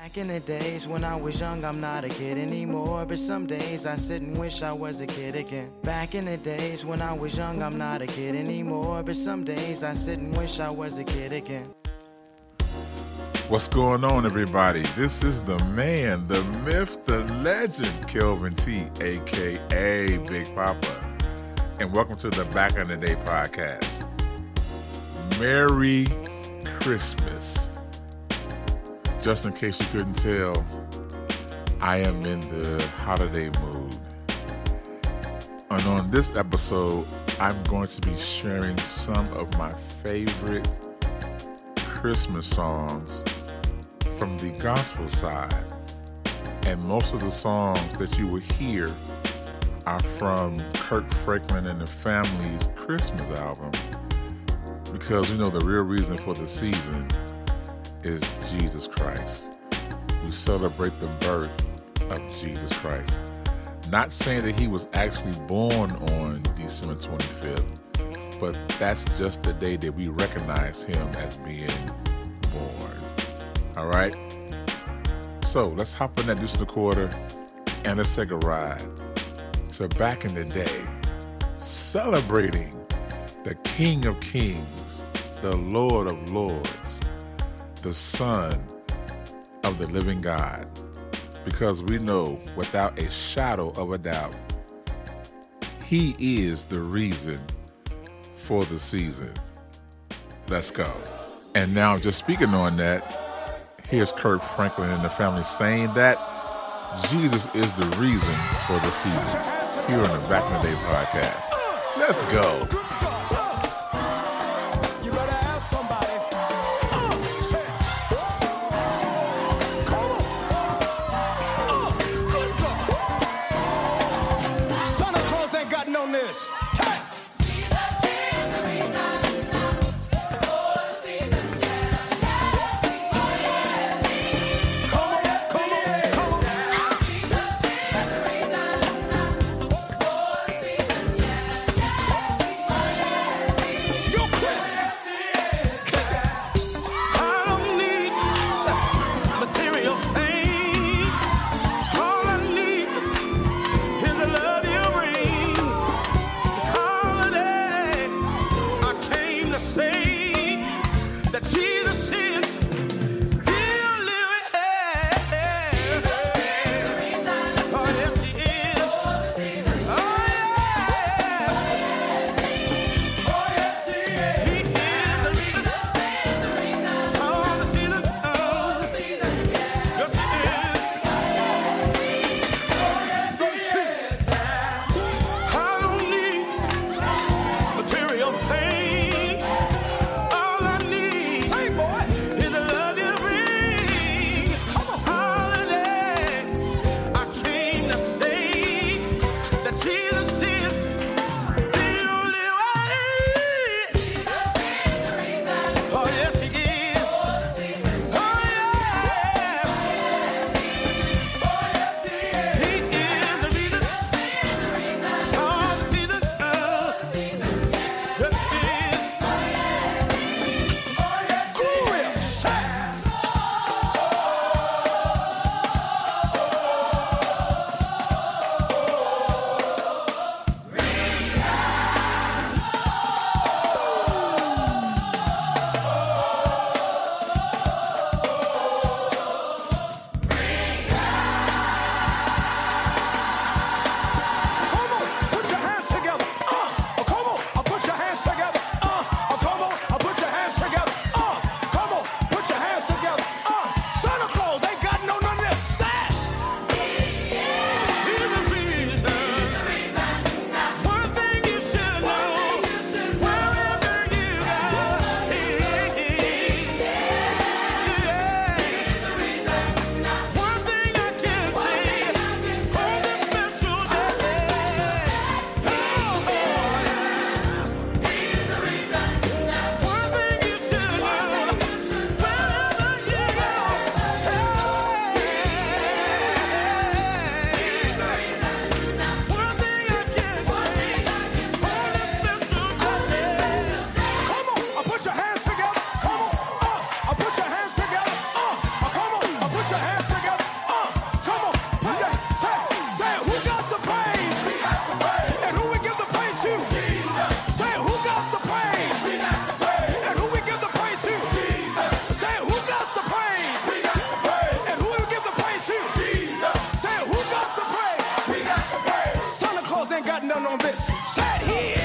Back in the days when I was young, I'm not a kid anymore. But some days I sit and wish I was a kid again. Back in the days when I was young, I'm not a kid anymore. But some days I sit and wish I was a kid again. What's going on, everybody? This is the man, the myth, the legend, Kelvin T, a.k.a. Big Papa. And welcome to the Back in the Day podcast. Merry Christmas. Just in case you couldn't tell, I am in the holiday mood. And on this episode, I'm going to be sharing some of my favorite Christmas songs from the gospel side. And most of the songs that you will hear are from Kirk Franklin and the Family's Christmas album. Because you know the real reason for the season is Jesus Christ. We celebrate the birth of Jesus Christ. Not saying that he was actually born on December 25th, but that's just the day that we recognize him as being born. All right? So let's hop in that Deuce and a Quarter and let's take a ride to back in the day, celebrating the King of Kings, the Lord of Lords, the Son of the living God, because we know without a shadow of a doubt, he is the reason for the season. Let's go. And now, just speaking on that, here's Kirk Franklin and the Family saying that Jesus is the reason for the season here on the Back in the Day podcast. Let's go. in on this. Say it here.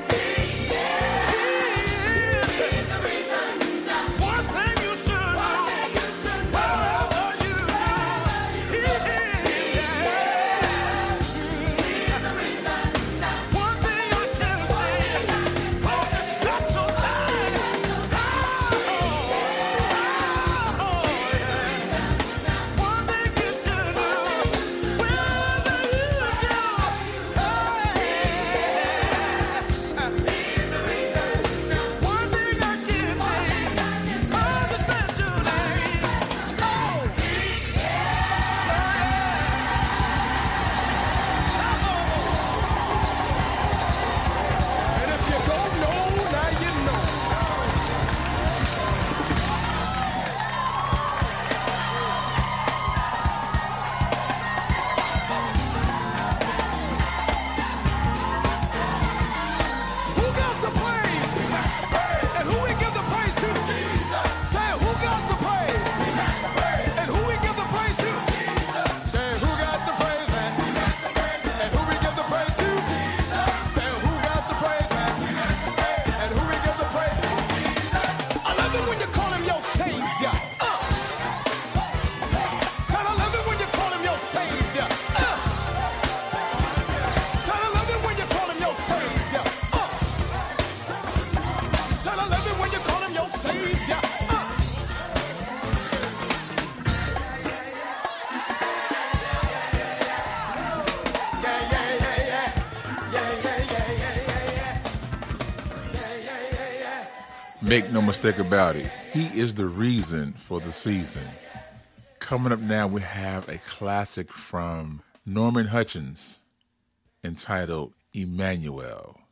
Make no mistake about it, he is the reason for the season. Coming up now, we have a classic from Norman Hutchins entitled Emmanuel.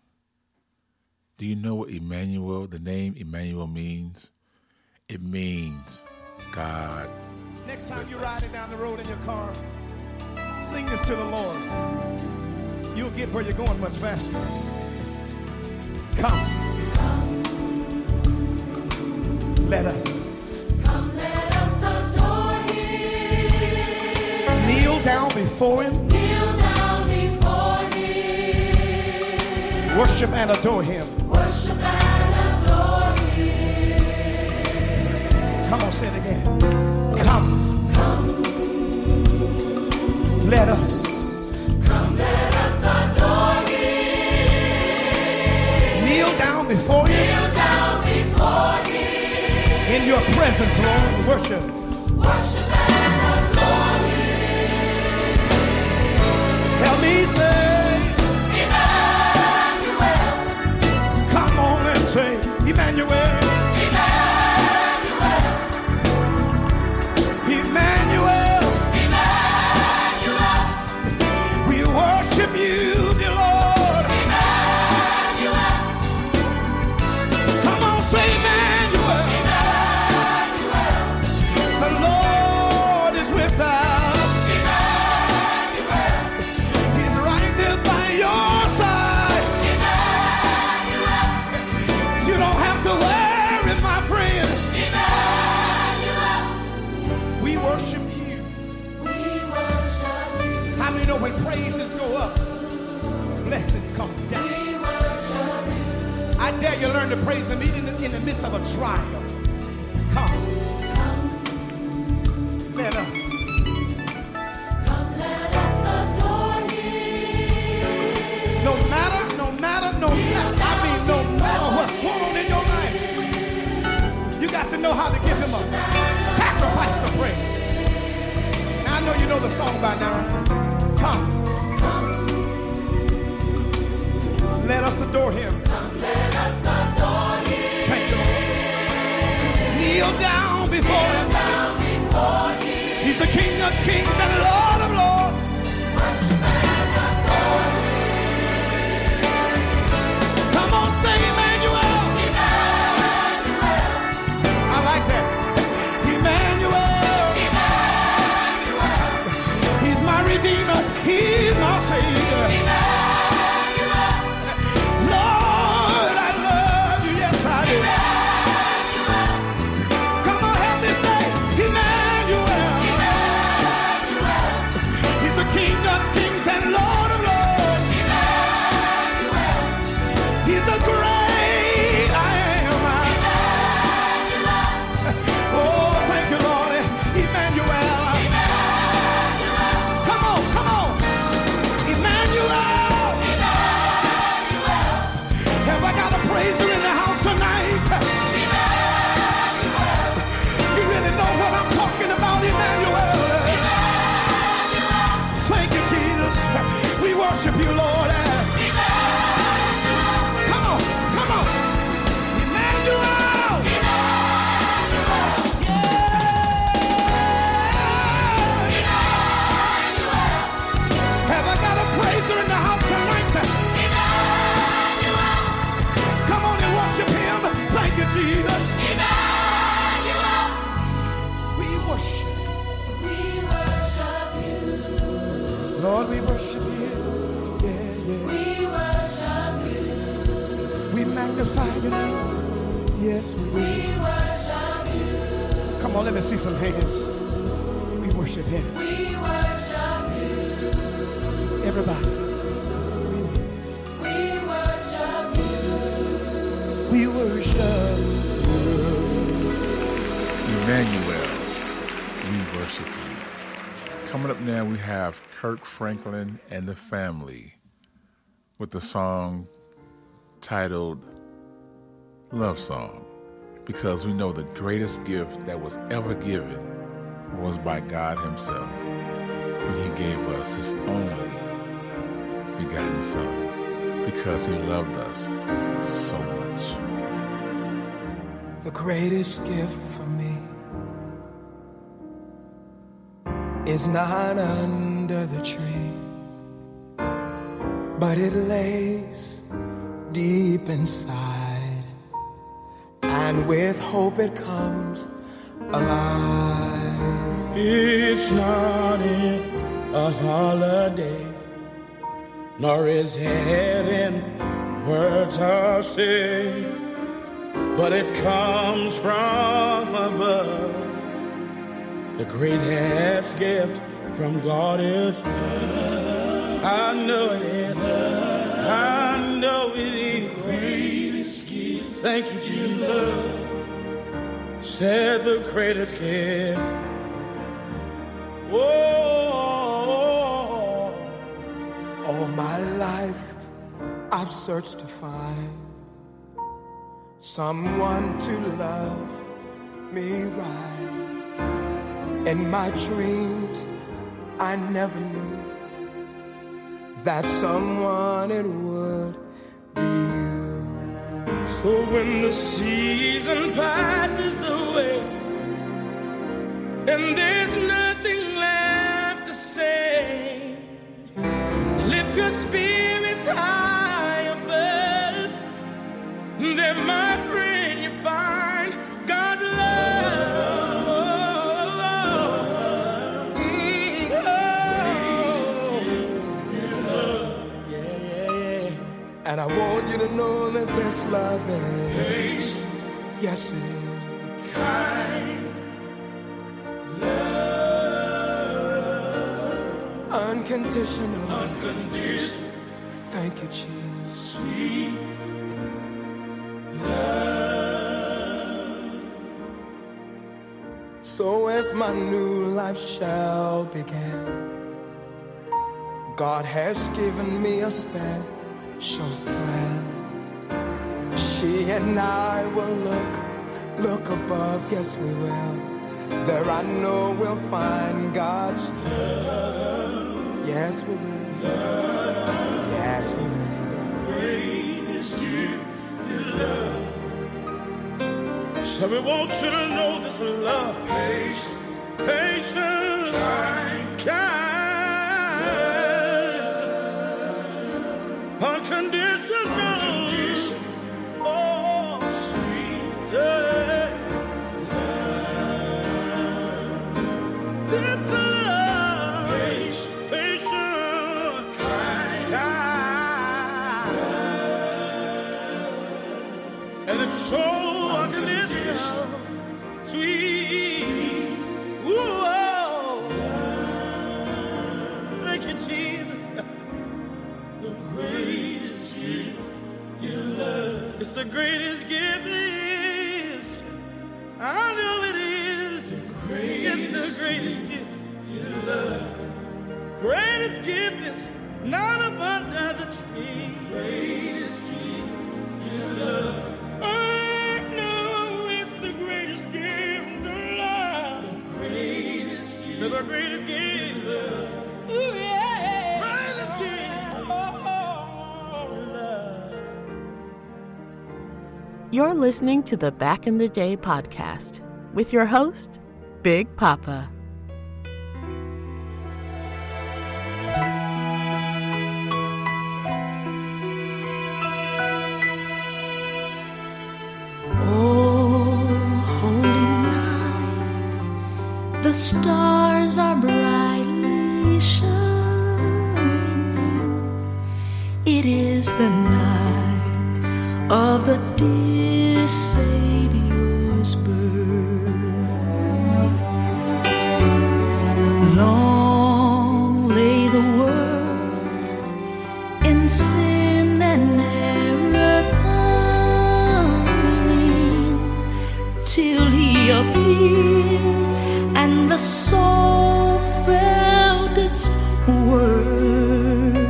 Do you know what Emmanuel, the name Emmanuel means? It means God. Next time you're riding down the road in your car, sing this to the Lord. You'll get where you're going much faster. Come. Let us adore Him. Kneel down before Him. Worship and adore Him. Come on, say it again. Come. Let us adore Him. Kneel down before Him. In your presence, Lord, worship. Worship and adore Him. Help me say, Emmanuel. Come on and say, Emmanuel. Emmanuel. Emmanuel. We worship you, dear Lord. Emmanuel. Come on, say Emmanuel. With us. Emmanuel. He's right there by your side. Emmanuel. You don't have to worry, my friend. Emmanuel. We worship you. We worship you. How many know when praises go up, blessings come down? We worship you. I dare you learn to praise Him even in the midst of a trial. Come. Let us. Come, let us adore Him. No matter, no matter what's going on in your life, you got to know how to give Him a sacrifice of praise. Now, I know you know the song by now. Come. Let us adore Him. Come, let us adore Him. Thank you, Lord. Kneel down before Him. He's the King of kings and Lord of lords. Worship and adore Him. Come on, say Emmanuel. Emmanuel. I like that. Emmanuel. Emmanuel. He's my Redeemer. He's my Savior. Emmanuel. Lord, I love you. Yes, I do. Emmanuel. Come on, help me say Emmanuel. Emmanuel. He's the King of kings and Lord of lords. Emmanuel. Lord, we worship you. Yeah, yeah. We worship you. We magnify your name. Yes, we We do. worship you. Come on, let me see some hands. We worship him. We worship you. Everybody. We worship you. We worship. Emmanuel, we worship you. Coming up now, we have Kirk Franklin and the Family with the song titled Love Song, because we know the greatest gift that was ever given was by God himself when he gave us his only begotten son, because he loved us so much. The greatest gift for me is not under the tree, but it lays deep inside, and with hope it comes alive. It's not in a holiday, nor is it in words I say, but it comes from above. The greatest gift from God is love. I know it is. I know it is. The greatest gift. Thank you, Jesus. Said the greatest gift. Oh, all my life I've searched to find someone to love me right. In my dreams, I never knew that someone it would be you. So when the season passes away and there's nothing left to say, lift your spirits high above, then my friend you find God's love. And I want you to know that this love is patient. Yes, it is. Kind love. Unconditional. Unconditional. Thank you, Jesus. Sweet love. So as my new life shall begin, God has given me a special friend. She and I will look above, yes we will. There I know we'll find God's love. Yes we will. Love. Yes we will. The greatest gift is love. So we want you to know this love. Patient, kind. Unconditional. Oh, sweet love. It's love. Patient, kind. And it's so unconditional. Sweet. Ooh, thank you, Jesus. The greatest gift you love. It's the greatest gift it is. I know it is. The greatest. It's the greatest gift you love. Greatest gift is not about the tree. Greatest gift you love. I know it's the greatest gift of love. The greatest gift. The greatest gift of love. Ooh, yeah. Greatest gift. You're listening to the Back in the Day podcast with your host, Big Papa. Oh, holy night, the stars are brightly shining. the night of the dear Savior's birth. Long lay the world in sin and error pining, till he appeared and the soul felt its worth.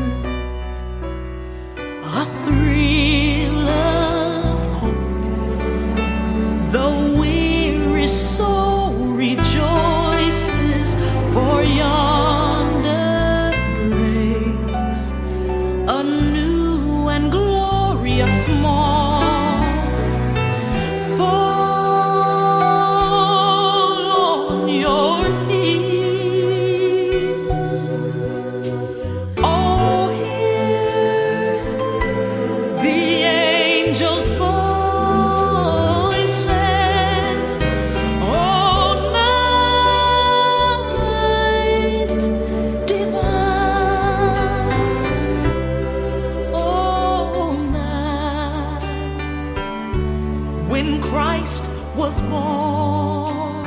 A thrill of hope, the weary soul rejoices, for yonder breaks a new and glorious morn. Fall on your knees. Oh, hear the angels' voices. Oh, night divine. Oh, night when Christ was born.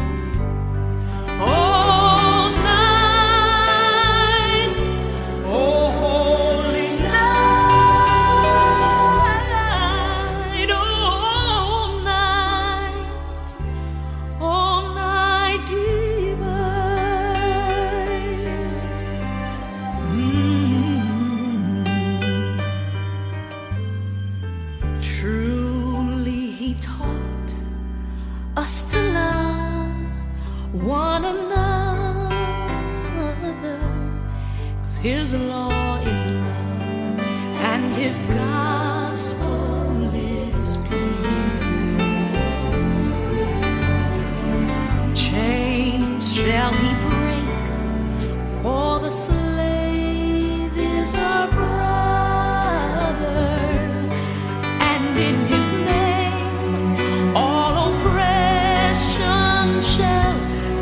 Oh, night, oh, holy night, oh, night divine. Truly he taught us to love one another, 'cause his law is love and his gospel is peace. Chains shall he break, for the slave is our brother, and in his name all oppression shall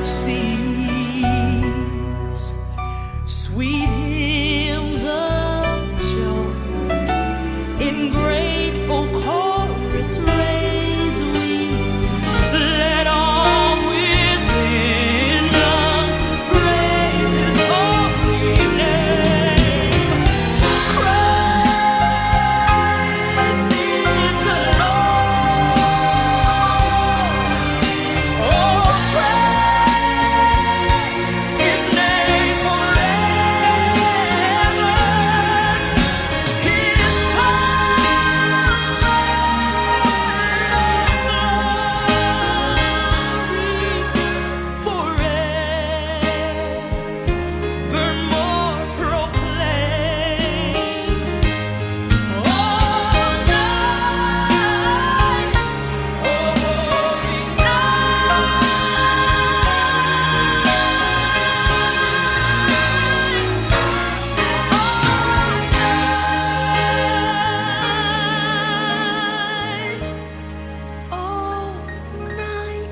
cease. Sweet hymns of joy in grateful chorus raise we. Let all within us praise his holy name. Christ is the Lord. Oh, praise his name forever. His forevermore proclaim. Oh, night, oh, holy night, oh, night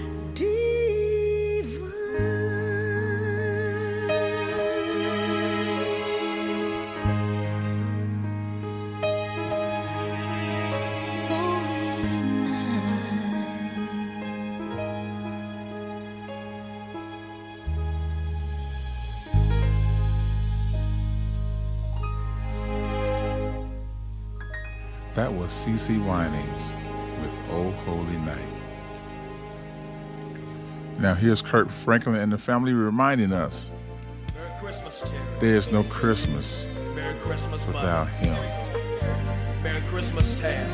That was CeCe Winans with Oh Holy Night. Now here's Kurt Franklin and the family reminding us Merry Christmas, Terry. there's no Christmas Merry Christmas, without Mother. him. Merry Christmas, Tab.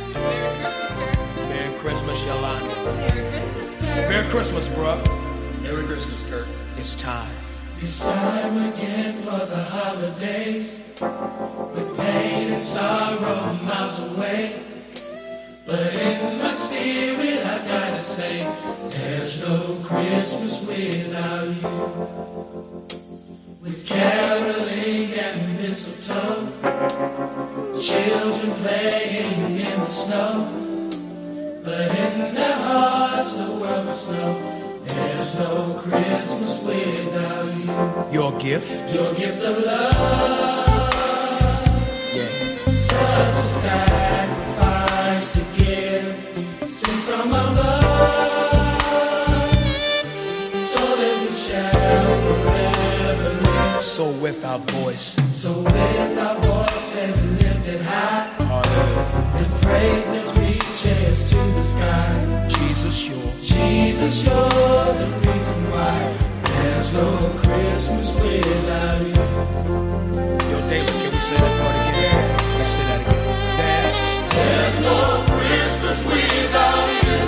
Merry Christmas, Yolanda. Merry Christmas, bruh. Merry Christmas, Kurt. It's time. It's time again for the holidays, with pain and sorrow miles away. But in my spirit I've got to say, there's no Christmas without you. With caroling and mistletoe, children playing in the snow, but in their hearts the world must know, there's no Christmas without you. Your gift. Your gift of love, Yes. Such a sacrifice to give, sent from above, so that we shall forever live. So with our voices, So with our voices lifted high, hallelujah. and praises reaches to the sky. Jesus, yours. Jesus, you're the reason why there's no Christmas without you. Yo, David, can we say that part again? Let's say that again. There's no Christmas without you.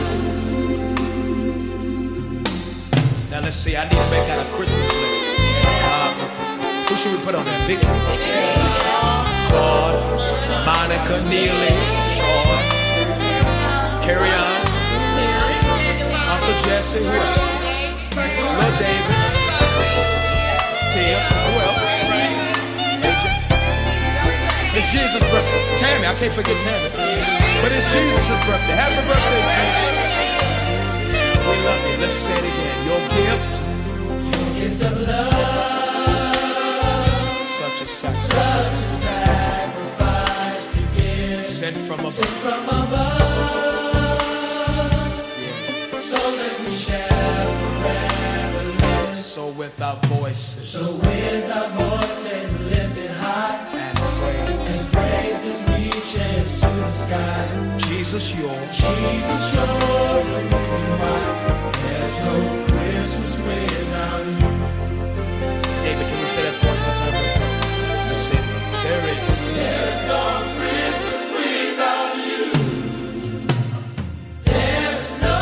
Now let's see, I need to make out a Christmas list. Who should we put on there? Vicky, Claude, Monica, Neely, Troy, Carrie Ann, Uncle Jesse, who else? Lil David, Tim, who else? AJ. It's Jesus' birthday. Tammy, I can't forget Tammy. But it's Jesus' birthday. Happy birthday, Jesus. We love you. Let's say it again. Your gift. Your gift of love. Such a sacrifice. Sacrifice to give. Sent from above. Sent from above. Yeah. So that we shall forever live. So with our voices. So with our voices lifted high, And praise. and praises reaches to the sky. Jesus, yours. Jesus, you're the reason why there's no Christmas without you. David, can we say that part one time? Let's say it. There's no Christmas without you. There's no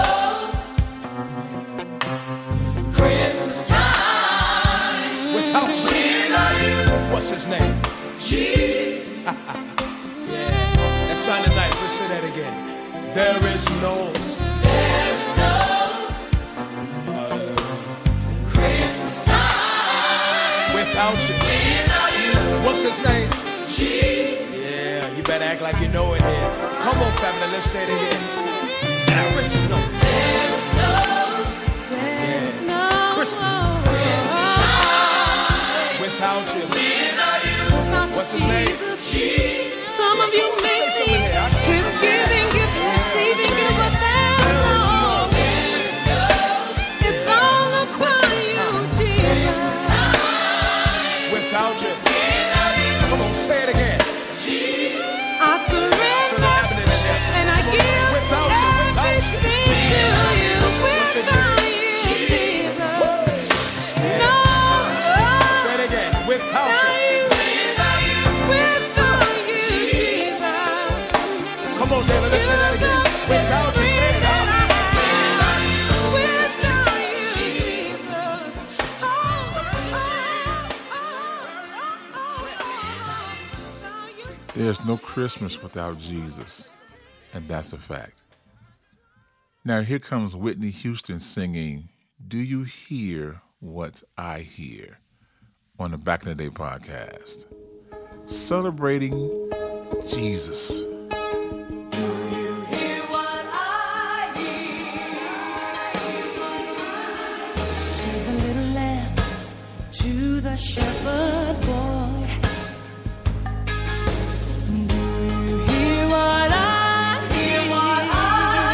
Christmas time Without you. without you. What's his name? Jesus. Yeah. That sounded nice. Let's say that again. There is no. There's no Hallelujah. Christmas time Without you. without you. What's his name? Jesus. Yeah, you better act like you know it here. Come on, family, let's say it again. There is no. There's no Christmas without you. without you. What's his name? Jesus. Some of you may Say think something here. his giving, gifts receiving, you, but there's no. It's all about you, Jesus. Without you. Come on, say it again. I surrender and I give Without you, without you. everything to you. Without you, Jesus. No. Say it again. Without you. Without you, Jesus. Come on, David, let's say that again. Without you, say it. Without you, Jesus. There's no Christmas without Jesus, and that's a fact. Now here comes Whitney Houston singing Do You Hear What I Hear on the Back in the Day podcast, celebrating Jesus. Hear what I hear. Say the little lamb to the shepherd boy. Do you hear what I hear? What I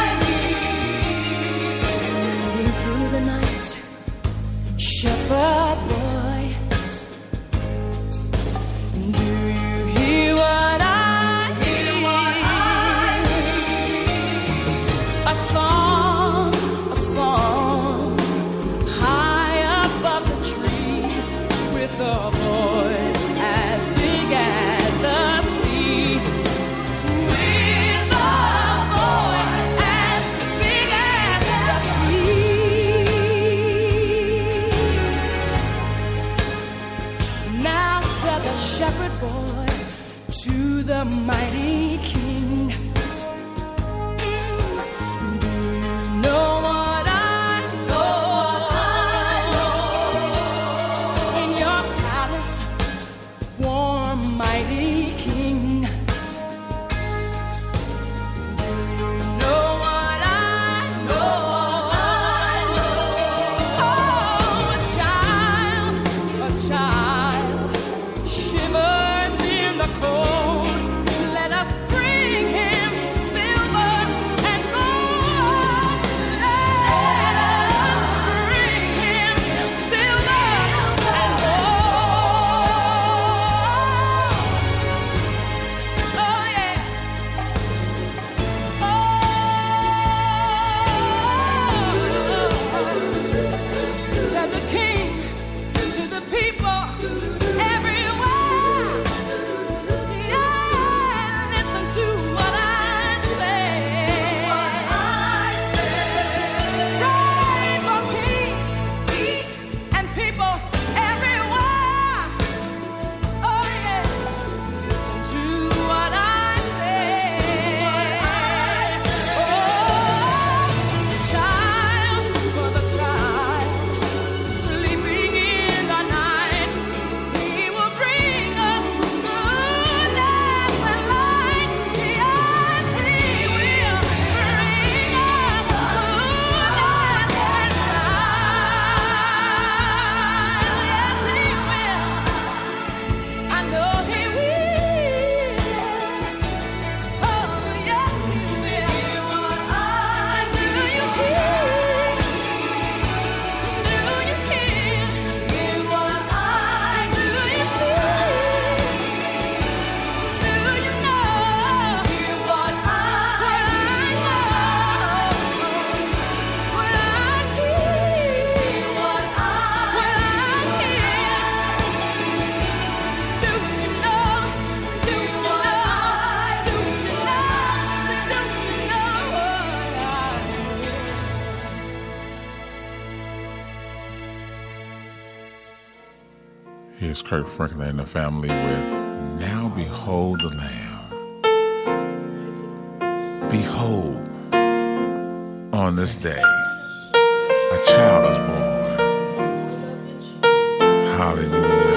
hear. Moving through the night, shepherd boy. Do you hear what I hear? What I hear. A song high above the tree, with a voice as big as the sea. With a voice as big as the sea. Now said the shepherd boy to the mighty king, do you know what I know? In your palace, warm mighty king, do you know what I know? Oh, a child shivers in the cold, Here's Kirk Franklin and the family with Now Behold the Lamb. Behold, on this day, a child is born. Hallelujah.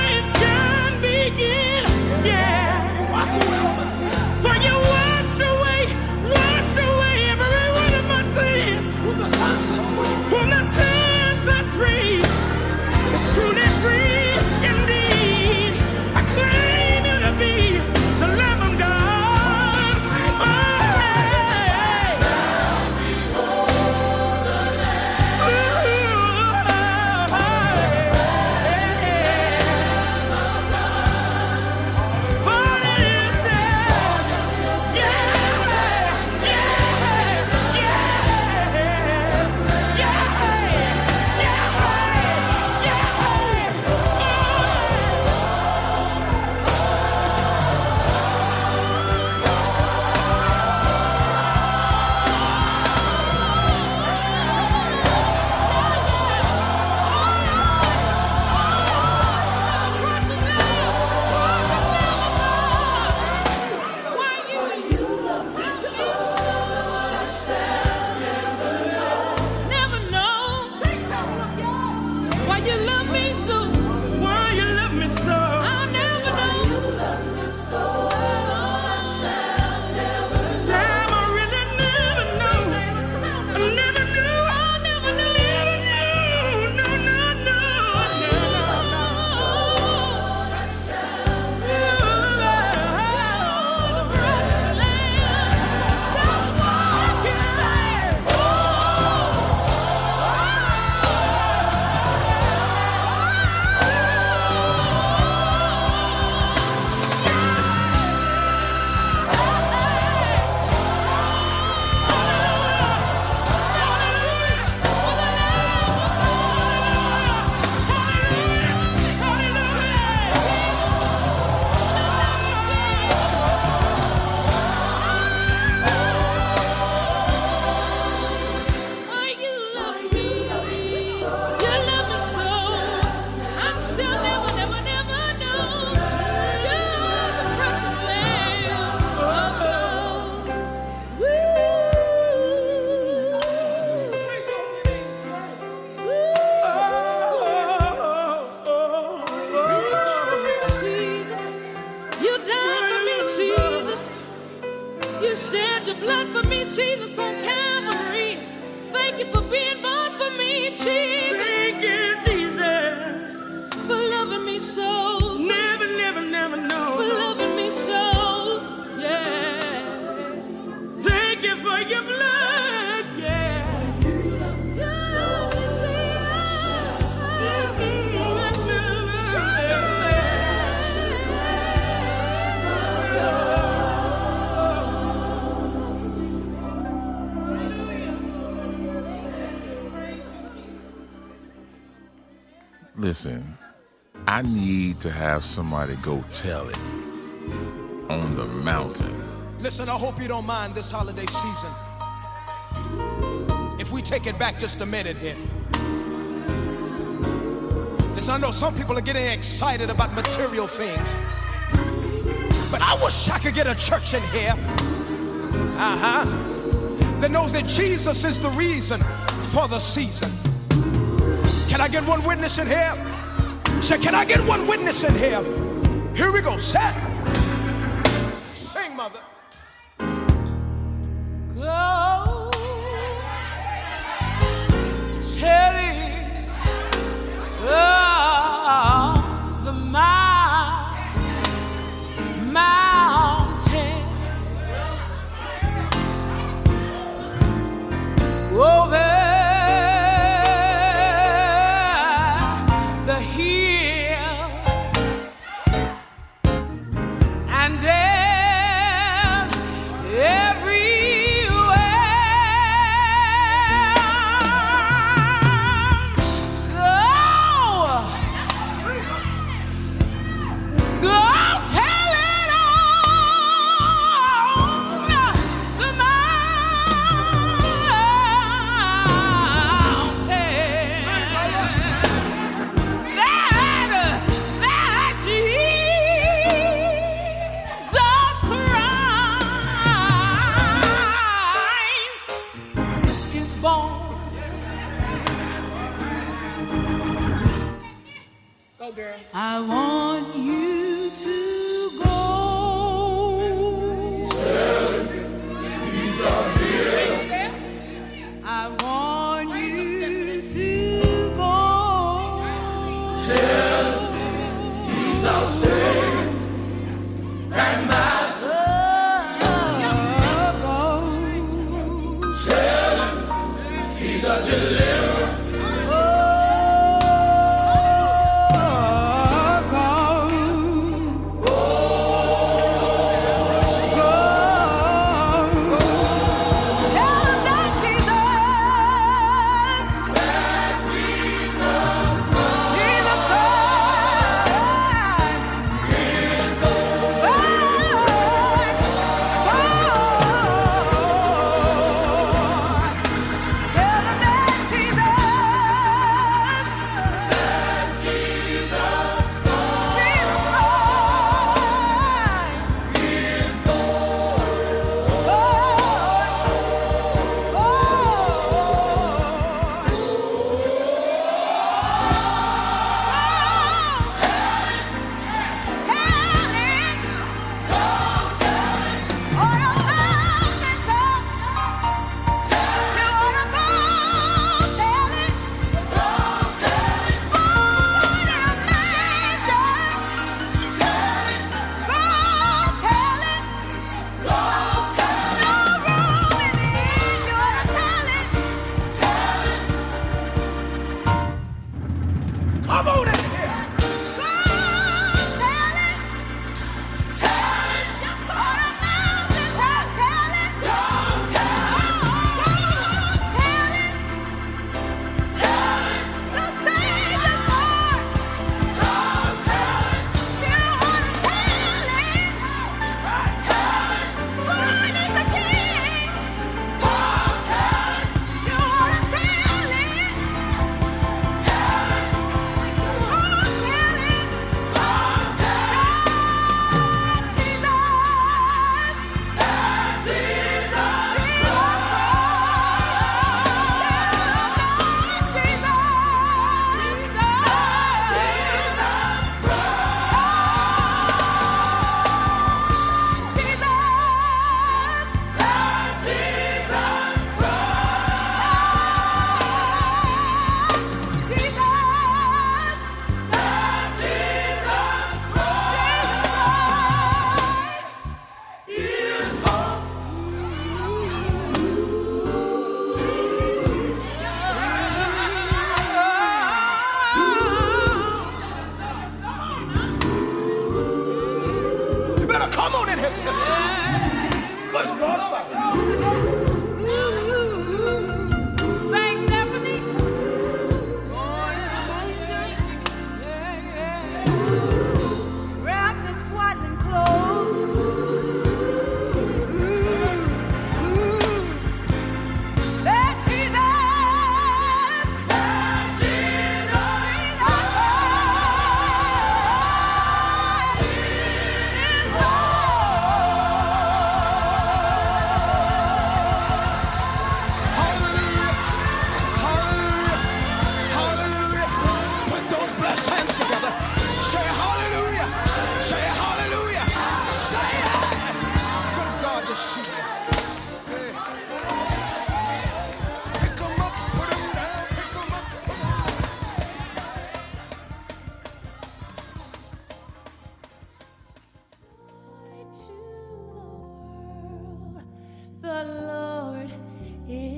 For your words away. You shed your blood for me, Jesus, on Calvary. Thank you for being born for me, Jesus. Thank you, Jesus. For loving me so. Never, never, never know. For loving me so. Yeah. Thank you for your blood. Yeah. You love me so. Listen, I need to have somebody go tell it on the mountain. Listen, I hope you don't mind this holiday season if we take it back just a minute here. Listen, I know some people are getting excited about material things, but I wish I could get a church in here that knows that Jesus is the reason for the season. Can I get one witness in here? Say, can I get one witness in here? Here we go, set. Sing, mother. Go telling the mountain over the hill and I want you to go. He's our hero. I want you to go. Tell him he's our Savior and Master. Tell him he's a deliverer.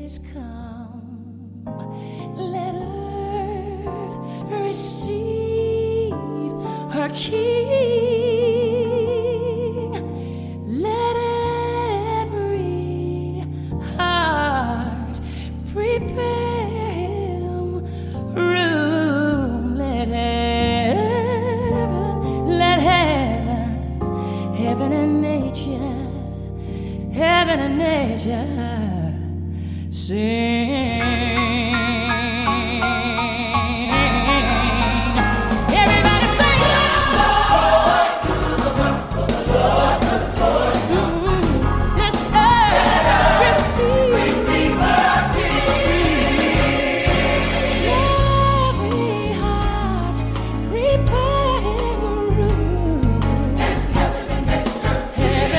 days come, let earth receive her King. Let every heart prepare him room. Let heaven and nature sing. Everybody sing. Lord to the Lord, let earth receive her King. Every heart prepare him room. And heaven and nature sing.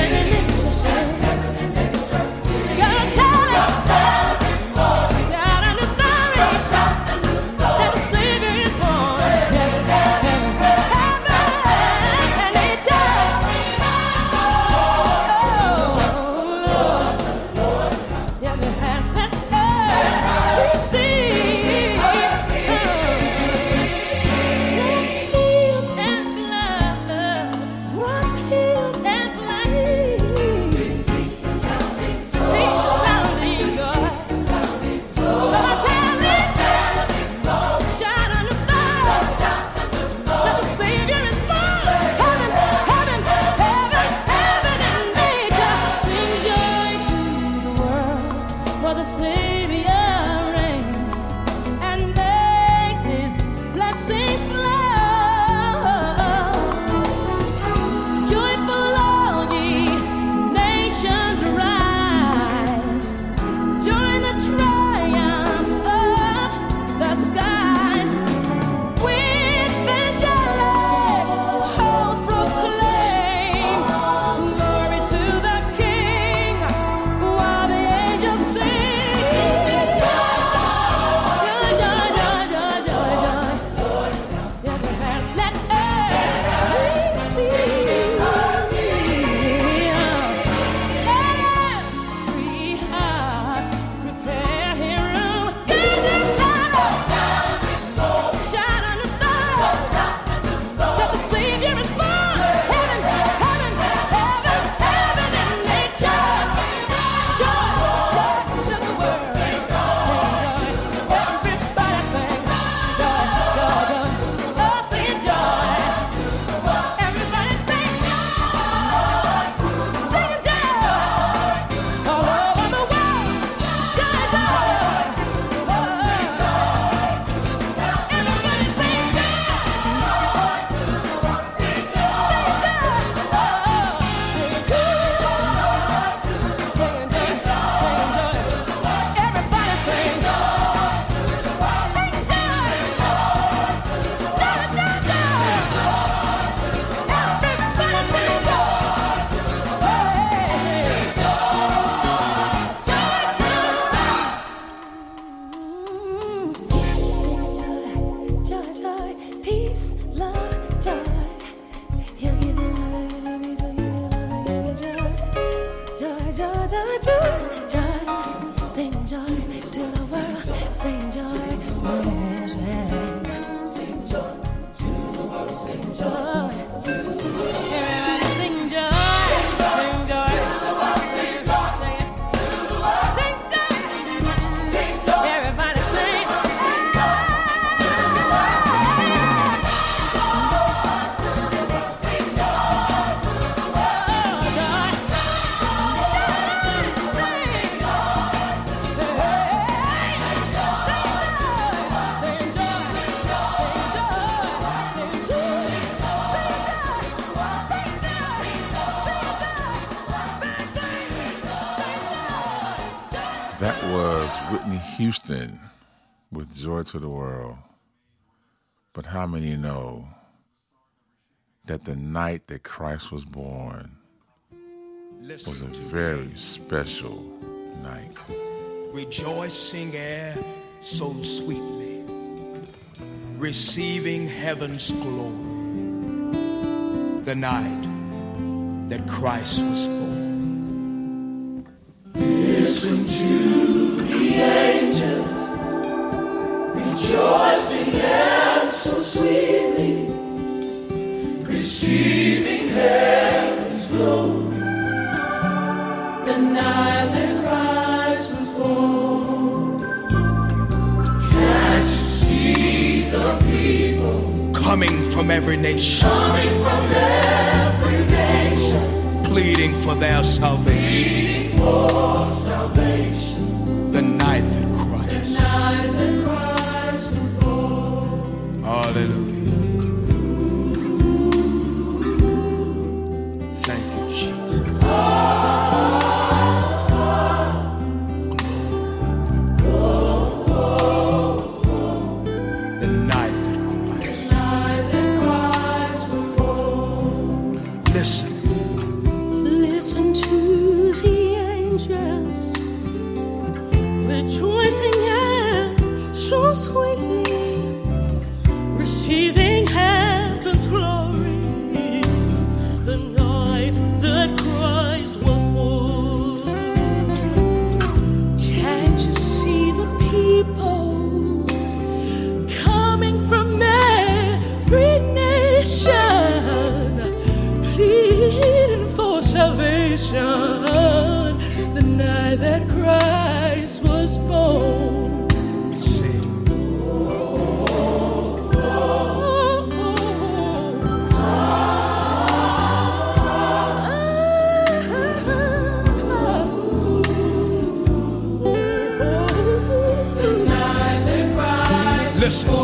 That was Whitney Houston with Joy to the World. But how many know that the night that Christ was born was a very special night? Rejoicing air so sweetly, receiving heaven's glory, the night that Christ was born. Listen to the so sweetly, receiving heaven's glory. The night that Christ was born. Can't you see the people coming from every nation, pleading for their salvation? The night that Christ was born. Hallelujah. Thank you, Jesus. The night that Christ was born. Listen. Listen to the angels rejoicing and so sweetly receiving heaven's glory. The night that Christ was born. Can't you see the people coming from every nation, pleading for salvation? The night that Christ was born. Sing. Listen. Oh.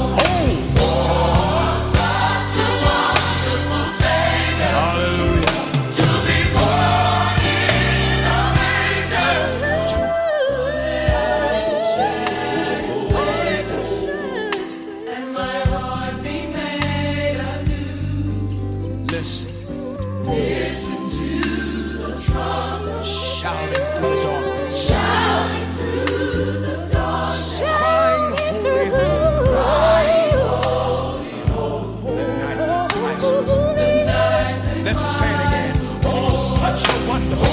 Hallelujah. and my heart be made anew. Listen. Listen to the trumpet Shouting through the darkness. shouting through the darkness. Crying, holy, holy. The night that Christ was born. Let's say it again. Oh, such a wonderful.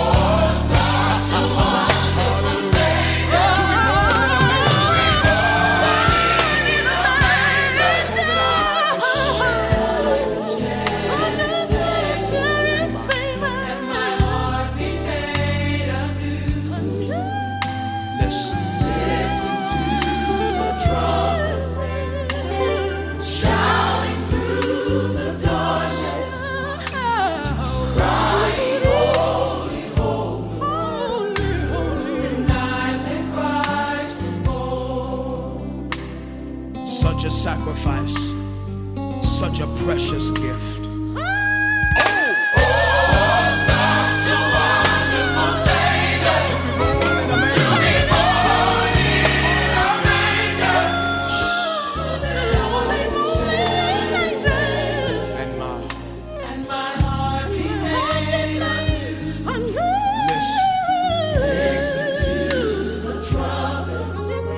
Listen. Shouting through the darkness, crying, holy, holy, the night that Christ was born. Such a sacrifice, such a precious gift. And my heart be made anew. Listen. Listen to the trumpet,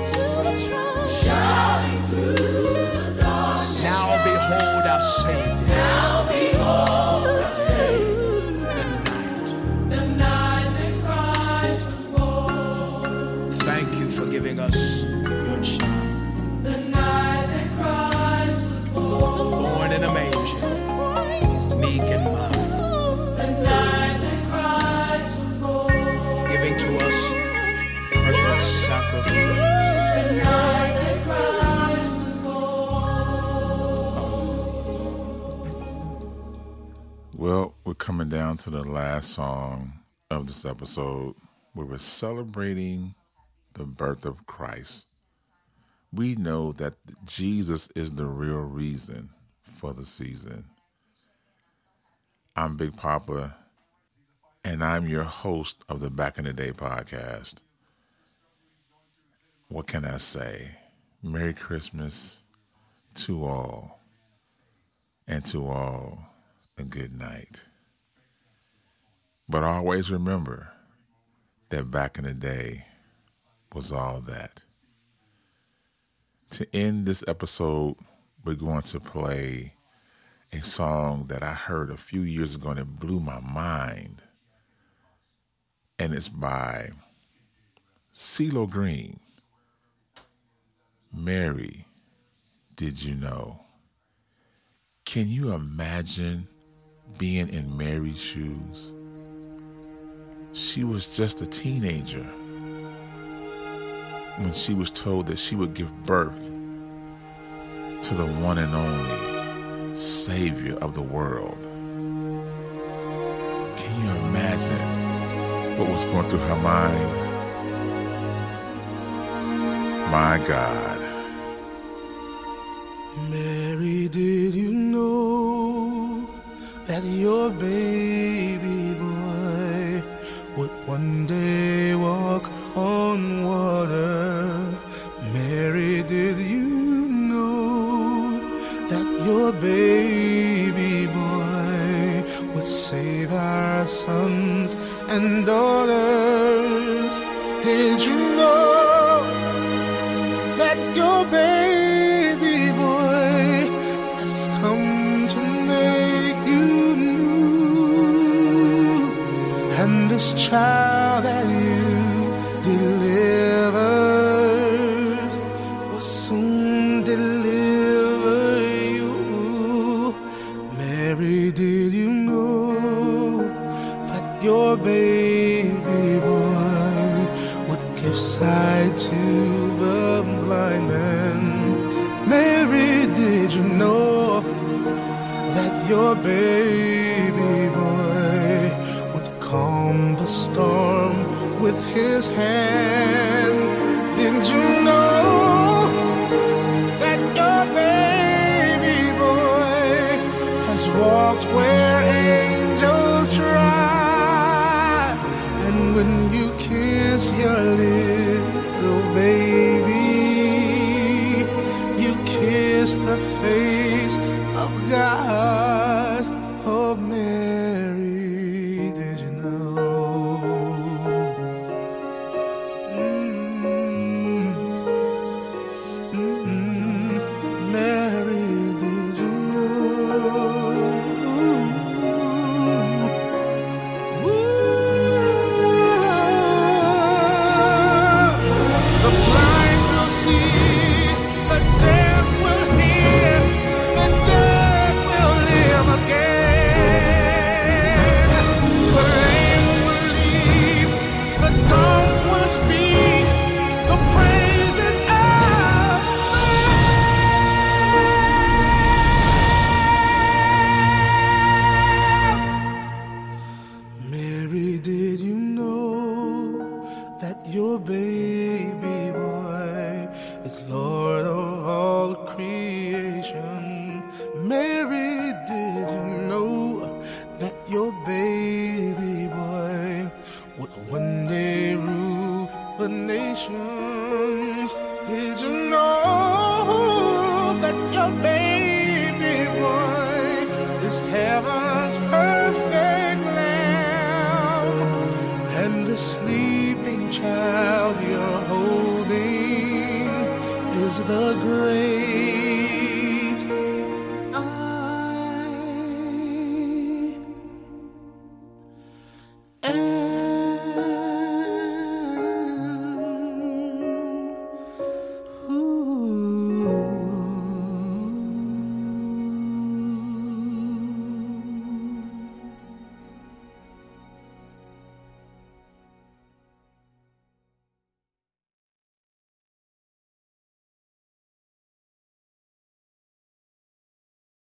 shouting through the darkness. Now behold our Savior. Now behold the The night. night that Christ was born. Thank you for giving us your child. The night that Christ was born. Born in a manger, meek and mild, The night that Christ was born. giving to us perfect sacrifice. The night that Christ was born. Well, we're coming down to the last song of this episode where we're celebrating the birth of Christ. We know that Jesus is the real reason for the season. I'm Big Papa, and I'm your host of the Back in the Day podcast. What can I say? Merry Christmas to all, and to all a good night. But always remember that back in the day was all that. To end this episode, we're going to play a song that I heard a few years ago and it blew my mind. And it's by CeeLo Green, Mary did you know? Can you imagine being in Mary's shoes? She was just a teenager when she was told that she would give birth to the one and only Savior of the world. Can you imagine what was going through her mind? My God. Mary, did you know that your baby boy would one day walk on water? Mary, did you know that your baby boy would save our sons and daughters? Did you know that your baby boy has come to make you new? And this child that you delivered will soon deliver you. Mary, did you know that your baby boy would give sight to the blind man? Mary, did you know that your baby boy would calm the storm with his hand? Did you know that your baby boy has walked where angels try? And when you kiss your little baby, you kiss the face of God. Oh, Mary, did you know? Mary, did you know? The blind will see, the deaf will hear, the dead will live again. The lame will leap, the dumb will speak, the praises of the Lamb. Mary, did you know that your baby boy is Lord of all creation? Mary, did you know that your baby boy would one day rule the nations? Did you know that your baby boy is heaven's perfect lamb? And the sleeping child you're holding is the great